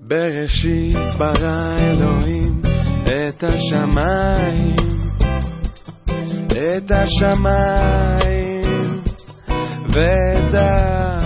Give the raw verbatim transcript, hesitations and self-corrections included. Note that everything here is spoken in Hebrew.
בראשית ברא אלוהים את השמיים, את השמיים ואת הארץ.